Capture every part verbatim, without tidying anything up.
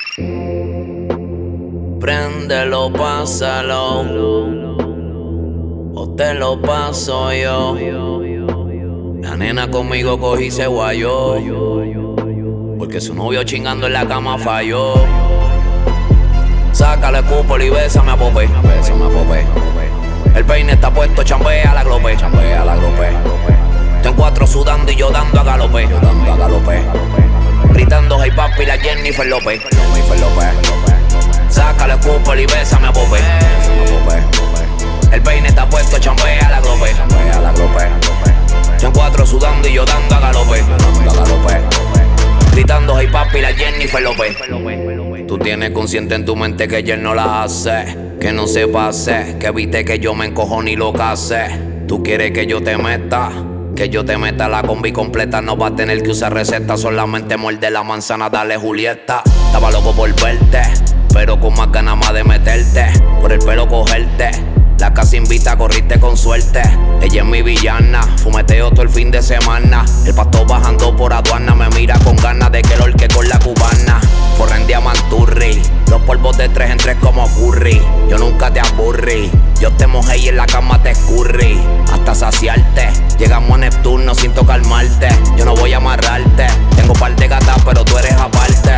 Préndelo, pásalo, o te lo paso yo. La nena conmigo cogí y se guayó, porque su novio chingando en la cama falló. Sácale cúpula y bésame a Popé, bésame a Popé. El peine está puesto, chambea la glope, chambea la glope. Ten cuatro sudando y yo dando a galope, yo dando a galope. Gritando hey papi la Jennifer López, Jennifer López. Sácale cúpula y bésame a Popé, bésame a Popé. El peine está puesto, chambea la glope, chambea la glope. Ten cuatro sudando y yo dando a galope, yo dando a galope. Gritando hey papi la Jennifer López. Tú tienes consciente en tu mente que ella no la hace, que no se pase, que evite que yo me encojo ni lo case. Tú quieres que yo te meta, que yo te meta la combi completa. No va a tener que usar receta, solamente muerde la manzana, dale Julieta. Estaba loco por verte, pero con más ganas más de meterte, por el pelo cogerte. La casa invita, corriste con suerte. Ella es mi villana, fumeteo todo el fin de semana. El pastor bajando por aduana me mira con ganas de que lo orque con la cubana. Forren diamanturri, los polvos de tres en tres como curry. Yo nunca te aburrí, yo te mojé y en la cama te escurrí hasta saciarte. Llegamos a Neptuno sin calmarte. Yo no voy a amarrarte, tengo par de gatas pero tú eres aparte.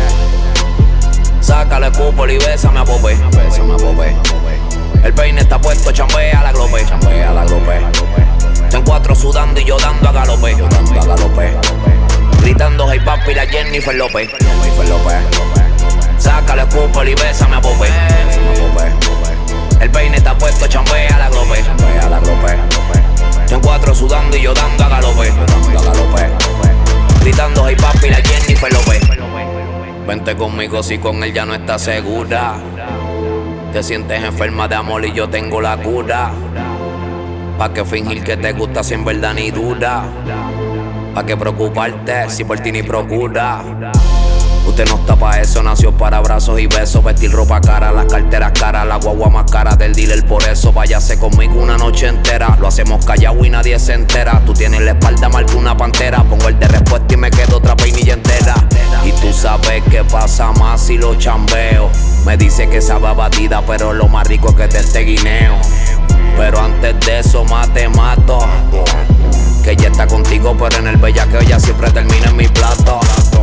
Sácale cúpula y bésame a Popé, bésame a Popé. El peine está puesto, chambea la glope, chambea la glope. Ten cuatro sudando y yo dando a galope, yo dando a galope. Gritando hey papi la Jennifer López, Jennifer López. Sácale cúpula y bésame a Popé, bésame a Popé. El peine está puesto, chambea la glope, chambea la glope. Ten cuatro sudando y yo dando a galope, yo dando a galope. Gritando hey papi la Jennifer López. Vente conmigo si con él ya no estás segura. Te sientes enferma de amor y yo tengo la cura. Pa' que fingir que te gusta si en verdad ni dura. Pa' que preocuparte si por ti ni procura. Usted no está pa' eso, nació para abrazos y besos. Vestir ropa cara, las carteras caras, la guagua más cara del dealer. Por eso váyase conmigo una noche entera. Lo hacemos callado y nadie se entera. Tú tienes la espalda mal que una pantera. Pongo el de respuesta y me quedo otra peinilla entera. Y tú sabes que pasa más si lo chambeo. Me dice que sabe a batida, pero lo más rico es que te esté guineo. Pero antes de eso más te mato. Que ella está contigo, pero en el bellaqueo ella siempre termina en mi plato.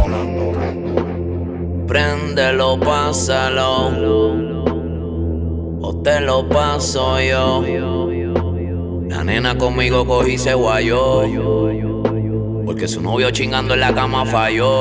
Préndelo, pásalo, o te lo paso yo. La nena conmigo cogí y se guayó, porque su novio chingando en la cama falló.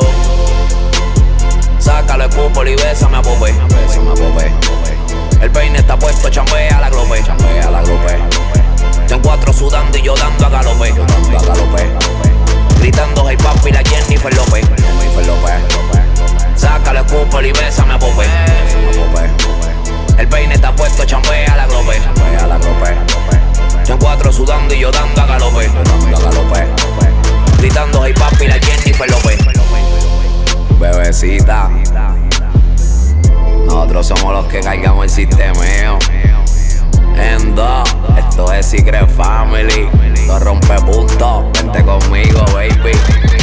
Sácale cúpula y bésame a Popé, bésame a Popé. El peine está puesto, chambea la glope, chambea la glope. Ten cuatro sudando y yo dando a galope, yo dando a galope. Gritando hey papi la Jennifer López, Jennifer López. Sácale cúpula y bésame a Popé, bésame a Popé. El peine está puesto, chambea la glope, chambea la glope. Ten cuatro sudando y yo dando a galope, yo dando a galope. Gritando hey papi la Jennifer López. Bebecita, nosotros somos los que cargamos el sistemeo. En dos, esto es Secret Family. Lo rompe punto, vente conmigo, baby.